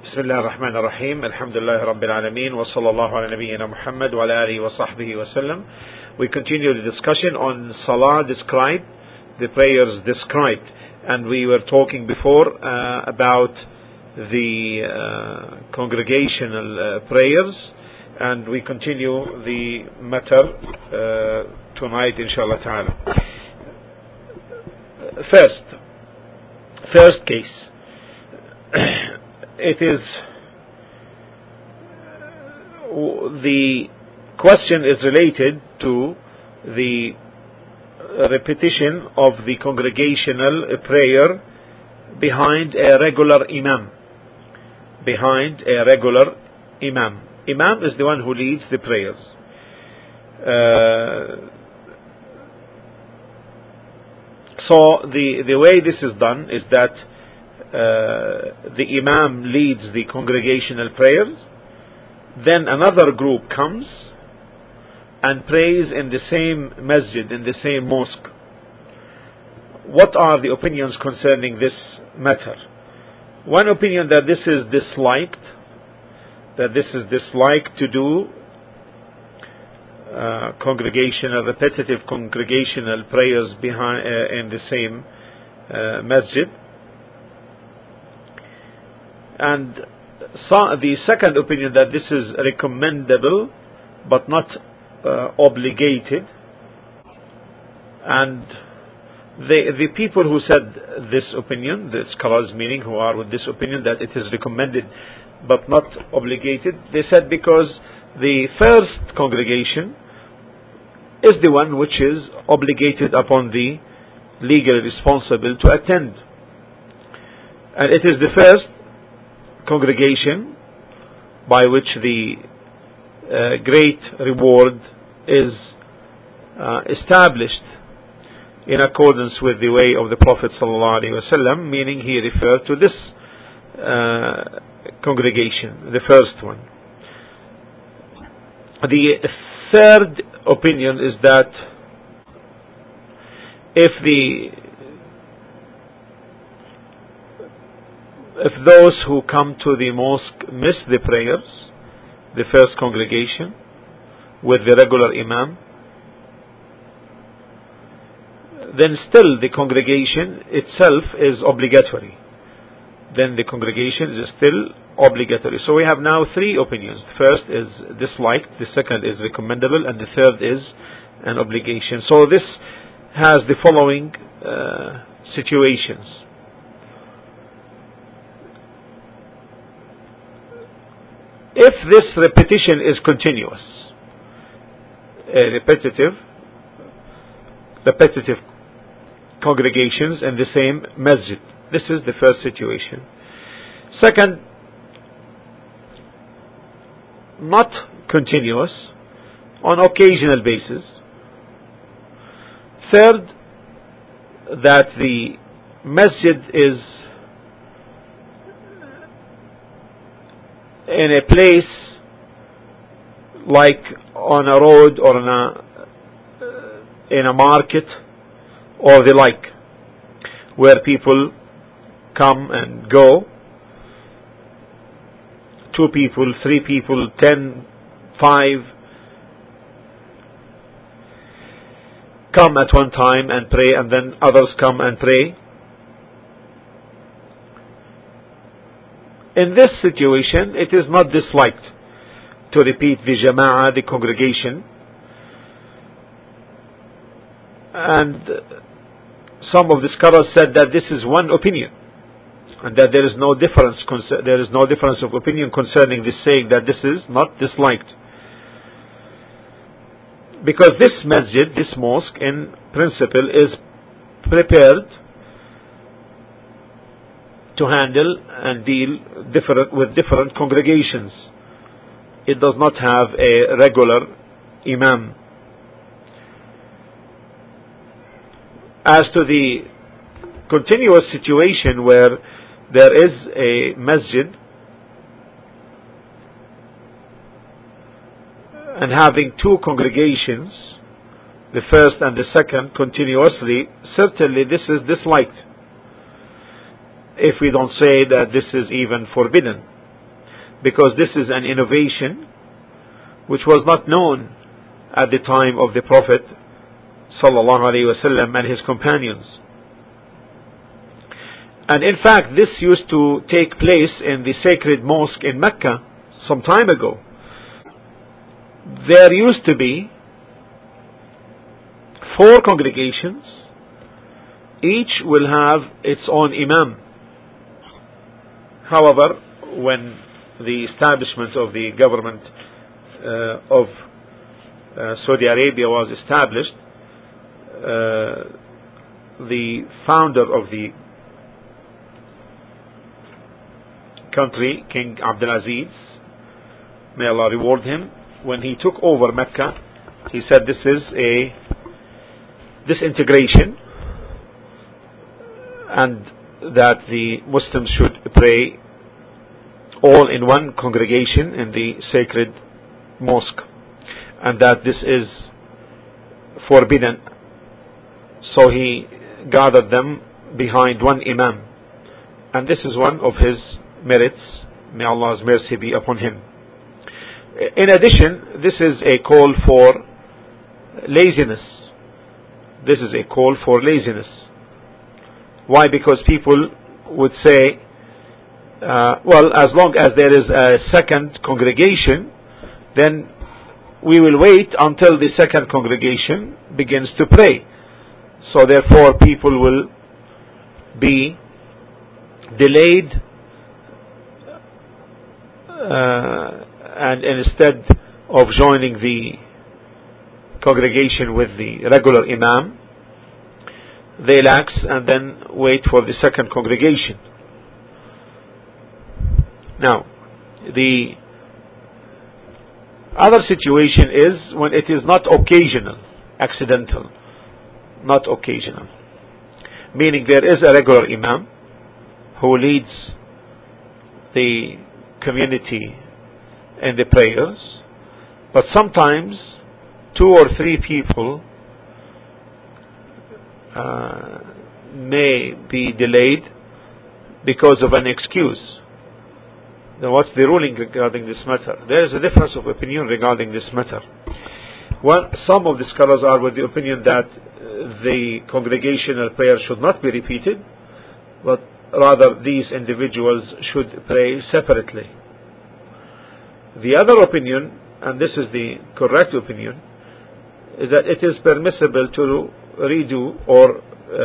بسم الله الرحمن الرحيم الحمد لله رب العالمين وصلى الله على نبينا محمد وعلى آله وصحبه وسلم. We continue the discussion on Salah described, the prayers described, and we were talking before about the congregational prayers, and we continue the matter tonight inshallah ta'ala. First case, it is the question is related to the repetition of the congregational prayer behind a regular imam. Imam is the one who leads the prayers. So the way this is done is that the imam leads the congregational prayers, then another group comes and prays in the same masjid, in the same mosque. What are the opinions concerning this matter? One opinion that this is disliked to do repetitive congregational prayers in the same masjid. And the second opinion that this is recommendable but not obligated. And the people who said this opinion, the scholars meaning who are with this opinion that it is recommended but not obligated, they said because the first congregation is the one which is obligated upon the legally responsible to attend, and it is the first congregation by which the great reward is established in accordance with the way of the Prophet ﷺ, meaning he referred to this congregation, the first one. The third opinion is that if those who come to the mosque miss the prayers, the first congregation with the regular imam, then still the congregation itself is obligatory. Then the congregation is still obligatory. So we have now three opinions. The first is disliked, the second is recommendable, and the third is an obligation. So this has the following situations. If this repetition is continuous, repetitive congregations in the same masjid, this is the first situation. Second, not continuous, on occasional basis. Third, that the masjid is in a place like on a road or in a market or the like, where people come and go, 2 people, 3 people, 10, 5 come at one time and pray, and then others come and pray. In this situation, it is not disliked to repeat the jama'ah, the congregation. And some of the scholars said that this is one opinion, and that there is no difference of opinion concerning this, saying that this is not disliked. Because this masjid, this mosque, in principle is prepared to handle and deal with different congregations. It does not have a regular imam. As to the continuous situation where there is a masjid and having 2 congregations, the first and the second continuously, certainly this is disliked. If we don't say that this is even forbidden, because this is an innovation which was not known at the time of the Prophet sallallahu alaihi wasallam and his companions. And in fact, this used to take place in the sacred mosque in Mecca some time ago. There used to be 4 congregations. Each will have its own imam. However, when the establishment of the government of Saudi Arabia was established, the founder of the country, King Abdulaziz, may Allah reward him, when he took over Mecca, he said this integration, and that the Muslims should pray all in one congregation in the sacred mosque, and that this is forbidden. So he gathered them behind one imam, and this is one of his merits. May Allah's mercy be upon him. In addition, this is a call for laziness. This is a call for laziness. Why? Because people would say, well, as long as there is a second congregation, then we will wait until the second congregation begins to pray. So therefore people will be delayed, and instead of joining the congregation with the regular imam, they lax and then wait for the second congregation. Now, the other situation is when it is not occasional, accidental, not occasional. Meaning there is a regular imam who leads the community in the prayers, but sometimes 2 or 3 people may be delayed because of an excuse. Now, what's the ruling regarding this matter? There is a difference of opinion regarding this matter. Some of the scholars are with the opinion that the congregational prayer should not be repeated, but rather these individuals should pray separately. The other opinion, and this is the correct opinion, is that it is permissible to redo or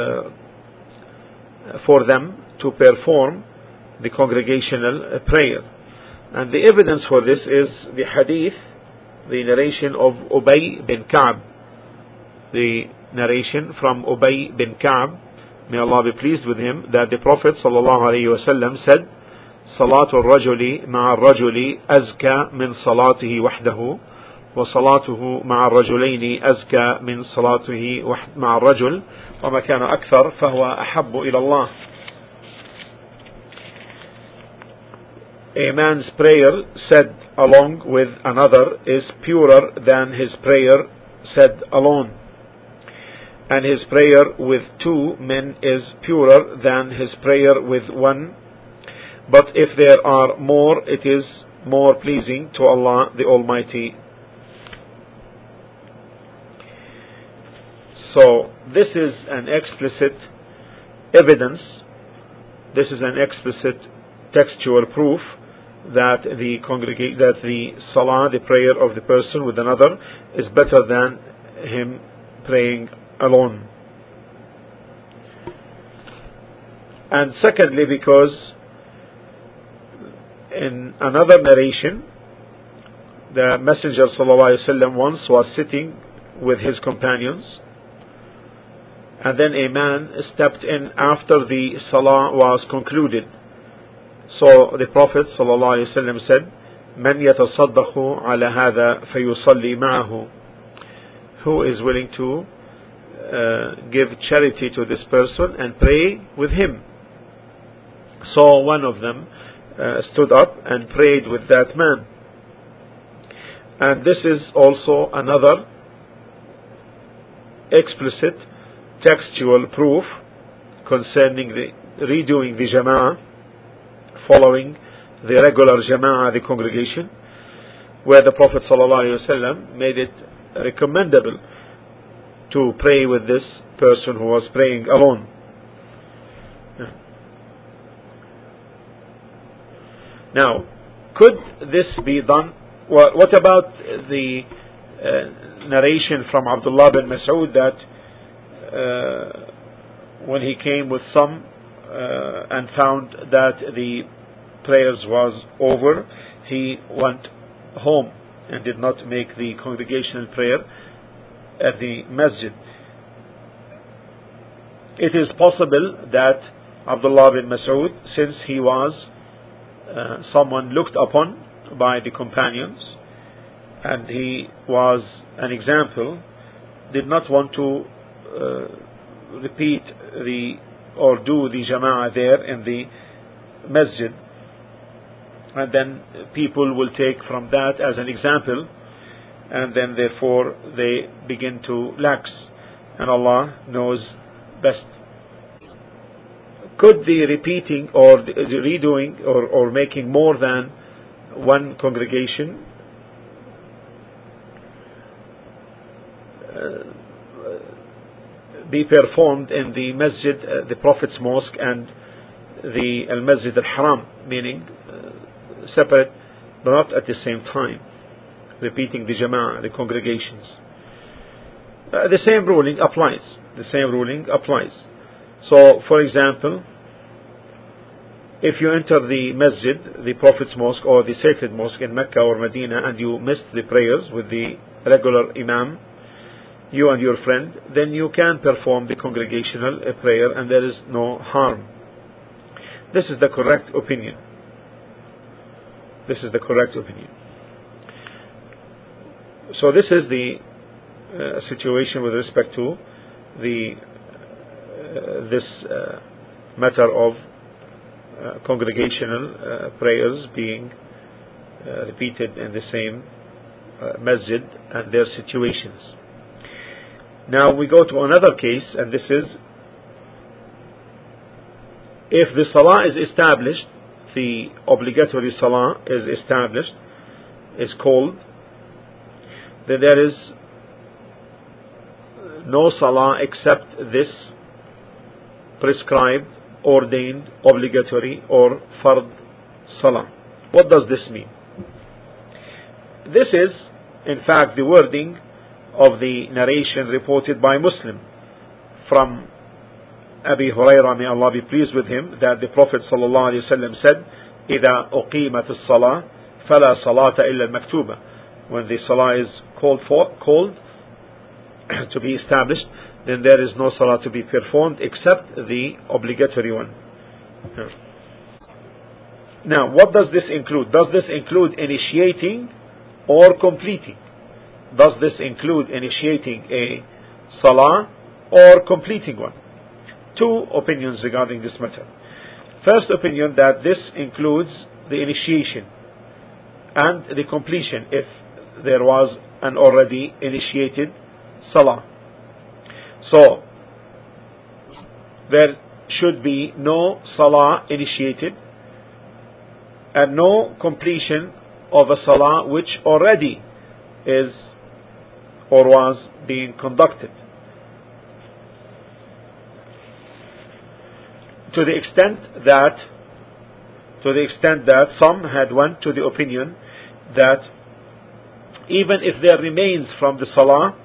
for them to perform the congregational prayer. And the evidence for this is the hadith, the narration of Ubay bin Ka'b. The narration from Ubay bin Ka'b, may Allah be pleased with him, that the Prophet ﷺ said, صلاة الرجل مع الرجل أزكى من صلاته وحده وصلاته مع الرجلين أزكى من صلاته مع الرجل وما كان أكثر فهو أحب إلى الله. A man's prayer said along with another is purer than his prayer said alone, and his prayer with 2 men is purer than his prayer with 1. But if there are more, it is more pleasing to Allah the Almighty. So this is an explicit evidence, this is an explicit textual proof that the salah, the prayer of the person with another, is better than him praying alone. And secondly, because in another narration, the Messenger ﷺ once was sitting with his companions, and then a man stepped in after the salah was concluded. So the Prophet ﷺ said, "Man yatasaddaqu ala hadha fayusalli ma'ahu." Who is willing to give charity to this person and pray with him? So one of them stood up and prayed with that man. And this is also another explicit textual proof concerning the redoing the jama'ah following the regular jama'ah, the congregation, where the Prophet ﷺ made it recommendable to pray with this person who was praying alone. Now, could this be done? Well, what about the narration from Abdullah bin Mas'ud that when he came with some and found that the prayers was over, he went home and did not make the congregational prayer at the masjid? It is possible that Abdullah bin Mas'ud, since he was someone looked upon by the companions and he was an example, did not want to repeat or do the jama'ah there in the masjid, and then people will take from that as an example, and then therefore they begin to lax, and Allah knows best. Could the repeating or the redoing or making more than one congregation be performed in the masjid, the Prophet's mosque, and the al-Masjid al-Haram, meaning separate but not at the same time, repeating the jama'ah, the congregations? The same ruling applies. So, for example, if you enter the masjid, the Prophet's mosque or the sacred mosque in Mecca or Medina, and you missed the prayers with the regular imam, you and your friend, then you can perform the congregational prayer and there is no harm. This is the correct opinion. So this is the situation with respect to this matter of congregational prayers being repeated in the same masjid and their situations. Now we go to another case, and this is if the salah is established, the obligatory salah is established, is called, then there is no salah except this prescribed, ordained, obligatory or fard salah. What does this mean? This is in fact the wording of the narration reported by Muslim from Abi Hurairah, may Allah be pleased with him, that the Prophet ﷺ said, إِذَا أُقِيمَتِ الصَّلَاةِ فَلَا صَلَاةَ إِلَّا الْمَكْتُوبَةِ. When the salah is called to be established, then there is no salah to be performed except the obligatory one. Now, what does this include? Does this include initiating or completing? Does this include initiating a salah or completing one? Two opinions regarding this matter. First opinion, that this includes the initiation and the completion if there was an already initiated salah. So, there should be no salah initiated and no completion of a salah which already is or was being conducted. To the extent that some had went to the opinion that even if there remains from the salah,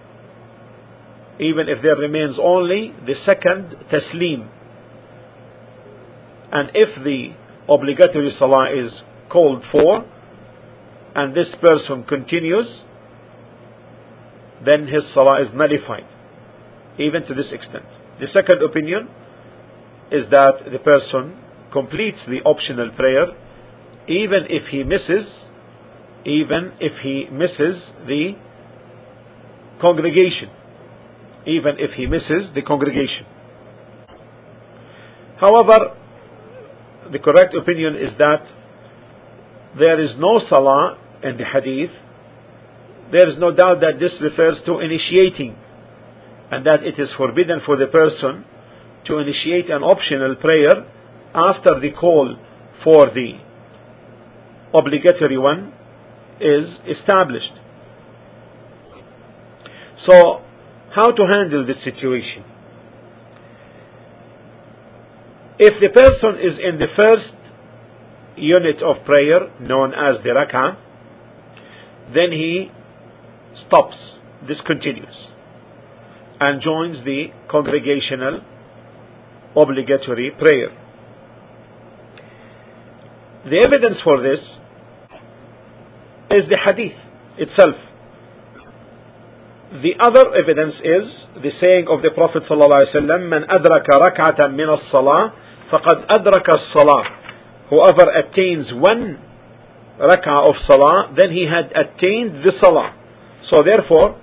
even if there remains only the second taslim, and if the obligatory salah is called for and this person continues, then his salah is nullified, even to this extent. The second opinion is that the person completes the optional prayer even if he misses the congregation. However, the correct opinion is that there is no salah in the hadith. There is no doubt that this refers to initiating, and that it is forbidden for the person to initiate an optional prayer after the call for the obligatory one is established. So, how to handle this situation? If the person is in the first unit of prayer, known as the rak'ah, then he stops, discontinues, and joins the congregational obligatory prayer. The evidence for this is the hadith itself. The other evidence is the saying of the Prophet ﷺ, "Man adraka rak'atan min as-salah, faqad adraka as-salah." Whoever attains one rak'ah of salah, then he had attained the salah. So therefore,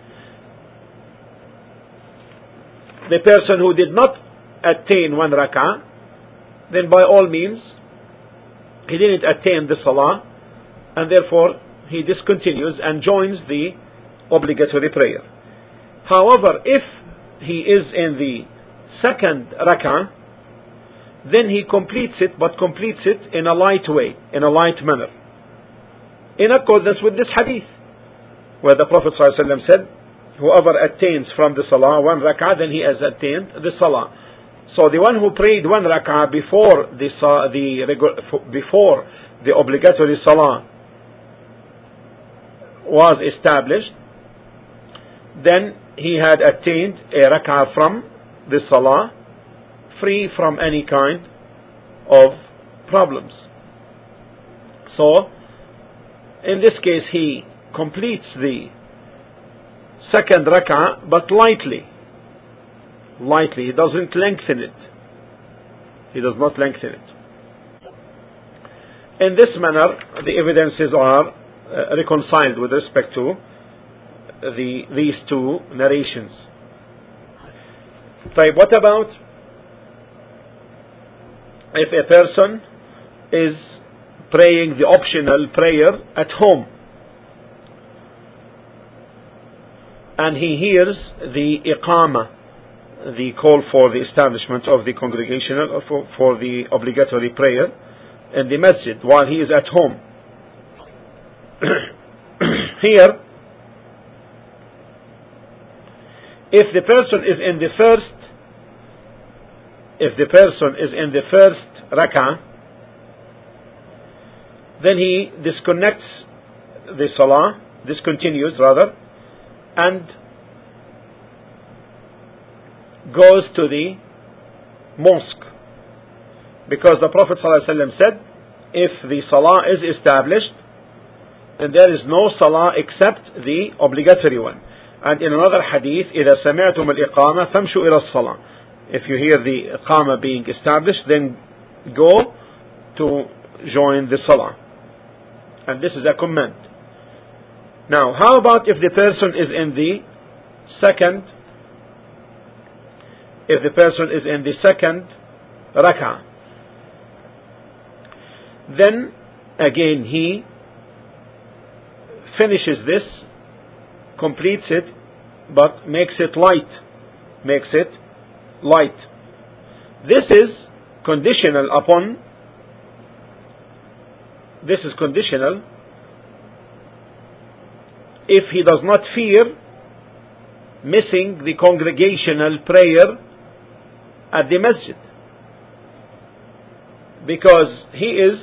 the person who did not attain one rak'ah, then by all means, he didn't attain the salah, and therefore he discontinues and joins the obligatory prayer. However, if he is in the second rak'ah, then he completes it, but completes it in a light way, in a light manner, in accordance with this hadith, where the Prophet ﷺ said, whoever attains from the salah one rak'ah, then he has attained the salah. So the one who prayed one rak'ah before the obligatory salah was established, then he had attained a rak'ah from the salah, free from any kind of problems. So, in this case, he completes the second rak'ah, but lightly. He doesn't lengthen it. He does not lengthen it. In this manner, the evidences are reconciled with respect to these two narrations. What about if a person is praying the optional prayer at home, and he hears the iqamah, the call for the establishment of the congregational, for the obligatory prayer in the masjid while he is at home? Here, if the person is in the first rak'ah, then he discontinues rather, and goes to the mosque, because the Prophet ﷺ said, if the salah is established, then there is no salah except the obligatory one. And in another hadith, إذا سمعتم الإقامة فامشوا إلى الصلاة. If you hear the iqamah being established, then go to join the salah. And this is a command. Now, how about if the person is in the second rak'ah? Then again he finishes this, completes it, but makes it light. This is conditional if he does not fear missing the congregational prayer at the masjid, because he is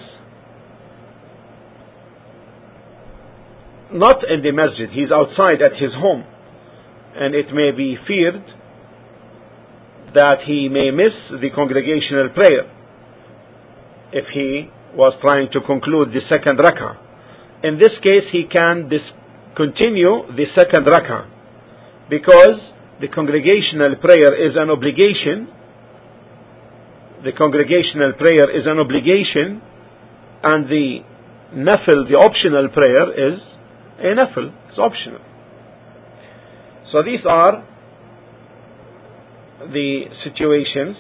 not in the masjid, he is outside at his home, and it may be feared that he may miss the congregational prayer if he was trying to conclude the second rak'ah. In this case, he can discontinue the second rak'ah, because the congregational prayer is an obligation. The congregational prayer is an obligation, and the nafil, the optional prayer, is a nafil. It's optional. So these are the situations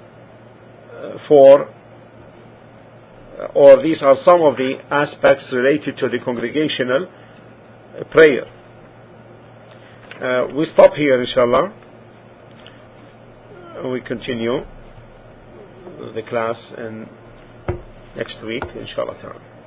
these are some of the aspects related to the congregational prayer. We stop here, inshallah. We continue the class next week, inshallah.